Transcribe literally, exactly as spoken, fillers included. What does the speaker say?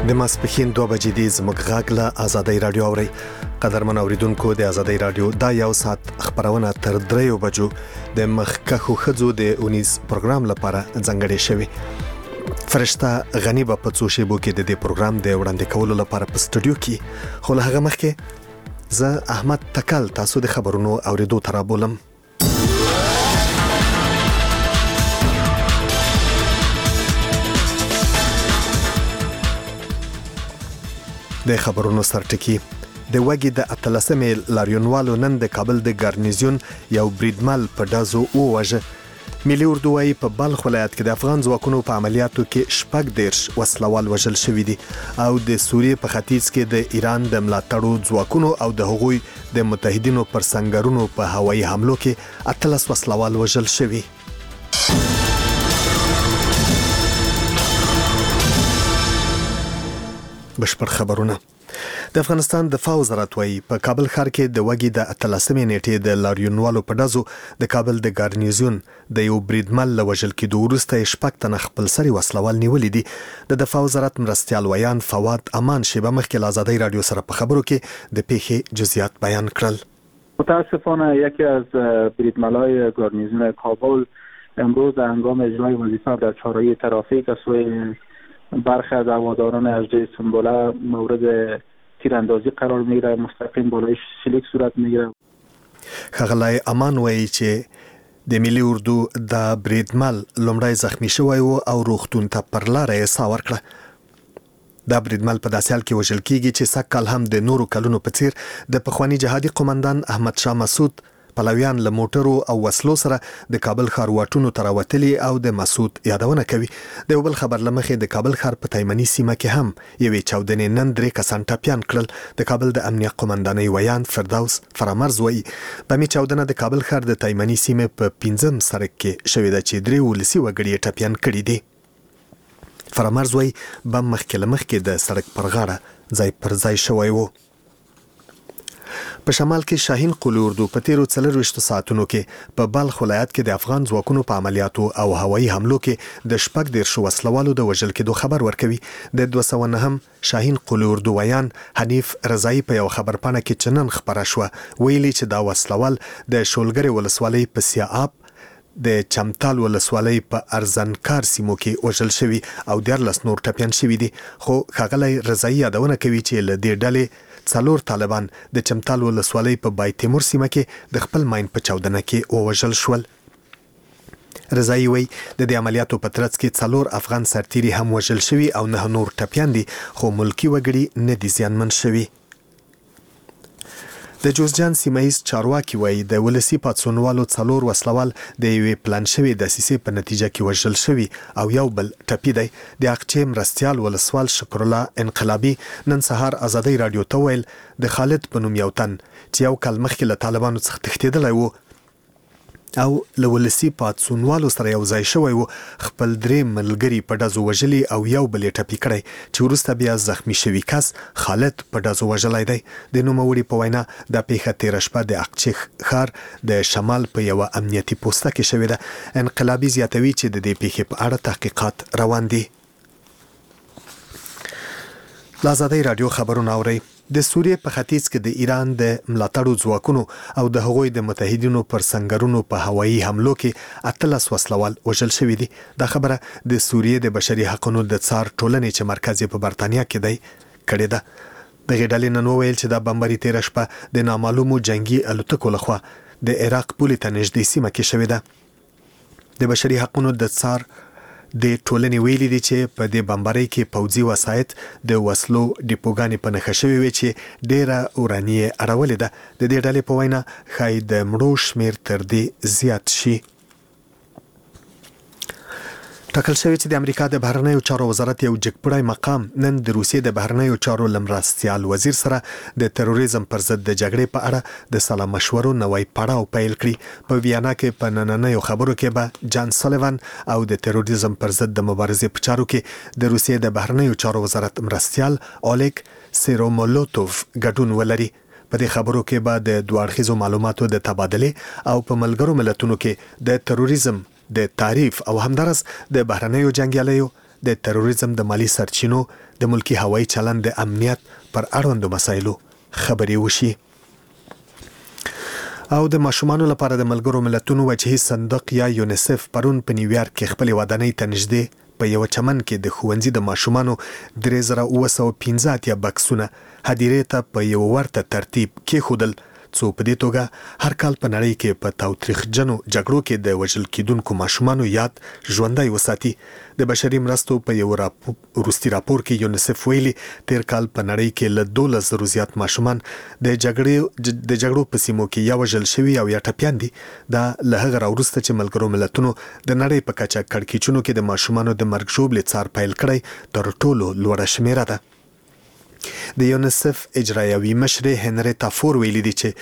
د ماسپښین دوه بجې دي زموږ غږ له آزادۍ رادیو اوري. قدرمن اوریدونکو د آزادۍ رادیو دا یو ساعت خبرونه تر دریو بجو د مخکخو خځو د اونیز پروګرام لپاره ځانګړې شوی. فرشته غنی په پڅو شیبو کې د دې پروګرام د وړاندې کولو لپاره په سټوډیو کې خو له هغه مخکې زه احمد تکل تاسو د خبرونو اوریدو تر بولم. د خبرونو سرټکی د وګي د اتلسمې لاریونوالو نن د کابل د ګارنیزیون یو بریدمل په دازو ووژه. ملي اردوای په بلخ ولایت کې د افغان ځواکونو په عملیاتو کې شپږ دیرش وسلوال وژل شوي دي او د سوریې په ختیځ کې د ایران د ملاتړو ځواکونو او د هغوی د متحدینو پر سنگرونو په هوایي حملو کې اتلس وسلوال وژل شوي. بشپړ خبرونه. د افغانستان د دفاع وزارت وايي په کابل ښار کې د وګي د اتلسمې نیټې د لاریونوالو په دازو د کابل د ګارنیزیون د یو بریدمل له وژل کېدو وروسته شپږ تنه خپل سري وسلوال نیولي دي. د دفاع وزارت مرستیال ویان فواد امان شیبه مخکې له آزادۍ رادیو سره په خبرو کې د پیښې جزئیات بیان کړل. متاسفانه یکی از بریدملای گارنیزیون کابل امروز در هنگام اجرای وظیفه در چهارراه ترافیک از سوی برخی از هواداران اژده سنبله مورد تیراندازی قرار میگیره، مستقیم بالای شلیک صورت میگیره. ښاغلی امان وایي چې د ملي اردو د بریدمل لومړی زخمی شوی و او روغتون ته پر لاره یې ساه ورکړه. دا بریدمل په داسې حال کې وژل کیږي چې سږ کال هم د نورو کلونو په څیر د پخواني جهادي قومندان احمد شاه مسعود پلویان له موټرو او وسلو سره د کابل ښار واټونو ته راوتلي او د مسعود یادونه کوي. د یو بل خبر له مخې د کابل ښار په تایمني سیمه کې هم یوې چاودنې نن درې کسان ټپیان کړل. د کابل د امنیه قومندانۍ ویان فردوس فرامرز وایي بمې چاودنه د کابل ښار د تایمني سیمې په پنځم سړک کې شوې ده چې درې ولسي وګړي یې ټپیان کړي دي. فرامرز وایي بم مخکې له مخکې د سړک پر غاړه ځای پر ځای شوی و. په شمال کې شاهین قلي اردو په تیرو څلرویشتو ساعتونو کې په بلخ ولایت کې د افغان ځواکونو په عملیاتو او هوایي حملو کې د شپږ دیرشو وسلوالو د وژل کېدو خبر ورکوي. د دوه سوه نهم شاهین قلي اردو ویان حنیف رضایي په یو خبرپاڼه کې چې نن خپره شوه ویلي چې دا وسلوال د شولګرې ولسوالۍ په سیااب د چمتال ولسوالۍ په ارزنکار سیمو کې وژل شوي او دیارلس نور ټپیان شوي دي. خو ښاغلی رضایي یادونه کوي چې له دې ډلې څلور طالبان د چمتال ولسوالۍ په بای تیمور سیمه کې د خپل ماین په چاودنه کې ووژل شول. رضایي وایي د دې عملیاتو په ترڅ کې څلور افغان سرتیري هم وژل شوي او نه نور ټپیان دي خو ملکي وګړي نه دي زیانمن شوي. د جوزجان سیمه‌ایز چارواکي وایي د ولسي پاڅونوالو څلور وسلوال د یوې پلان شوې دسیسې په نتیجه کې وژل شوي او یو بل ټپي دی. د اقچې مرستیال ولسوال شکر الله انقلابي نن سهار آزادۍ رادیو ته ویل د خالد په نوم یو تن چې یو کال مخکې له طالبانو څخه تښتېدلی و او له ولسي پاڅونوالو سره یو ځای شوی و خپل درې ملګري په ډزو وژلي او یو بل یې ټپي کړی چې وروسته بیا زخمی شوي کس خالد په ډزو وژلی دی. د نوموړي په وینا دا پیښه تېره شپه د اقچې ښار د شمال په یوه امنیتي پوسته کې شوې ده. انقلابي زیاتوي چې د دې پیښې په اړه تحقیقات روان دي. له آزادۍ رادیو خبرونه اورئ. د سوریې په ختیځ کې د ایران د ملاتړو ځواکونو او د هغوی د متحدینو پر سنگرونو په هوایي حملو کې اتلس وسلوال وژل شوي دي. دا خبره د سوریې د بشري حقونو د څار ټولنې چې مرکز یې په برطانیه کې دی کړې ده. دغې ډلې نن وویل چې دا بمباري تېره شپه د نامعلومو جنگي الوتکو لخوا د عراق پولې ته نږدې سیمه کې شوې ده. د بشري حقونو د څار د ټولنې ویلي دي چې په دې بمبارۍ کې پوځي وسایط د وسلو ډیپوګانې په نښه شوې وې چې ډېره اوراني یې اړولې ده. د دې ډلې په وینا ښایي د مړو شمېر تر دې زیات شي. ټاکل شوی چې د امریکا د بهرنیو چارو وزارت یو جګپړی مقام نن د روسیې د بهرنیو چارو له مرستیال وزیر سره د تروریزم پر ضد د جګړې په اړه د سلا مشورو نوی پړاو پیل کړي. په ویانا کې په نننیو خبرو کې به جان سالیوان او د تروریزم پر ضد د مبارزې په چارو کې د روسیې د بهرنیو چارو وزارت مرستیال اولیګ سیرومولوتوف ګډون ولري. په دې خبرو کې به د دوه اړخیزو معلوماتو د تبادلې او په ملګرو ملتونو کې د تروریزم د تعریف او همدارس د بهرنیو جنګیالیو د تروریزم د مالی سرچینو د ملکی هوایي چلند د امنیت پر اړوندو مسایلو خبرې وشي. او د ماشومانو لپاره د ملګرو ملتونو وجهي صندوق یا یونیسف پرون په نیویارک کې خپل ودانۍ ته نږدې په یو چمن کې د ښوونځي د ماشومانو درې زره اوه سوه پنځه اتیا بکسونه هدیرې ته په یو ورته ترتیب کېښودل، څو په دې توګه هر کال په نړۍ کې په تاوتریخجنو جګړو کې د وژل کېدونکو ماشومانو یاد ژوندی وساتي. د بشري مرستو په یو راپو وروستي راپور کې یونیسف ویلي تیر کال په نړۍ کې له دولس زرو زیات ماشومان د جګړې د جګړو په سیمو کې یا وژل شوي او یا ټپیان دي. دا له هغه راوروسته چې ملګرو ملتونو د نړۍ په کچه کړکېچونو کې د ماشومانو د مرګ ژوبلې څار پیل کړی تر ټولو لوړه شمیره ده. د یونیسف اجرایوي مشرې هنریتا فور ویلي دي چې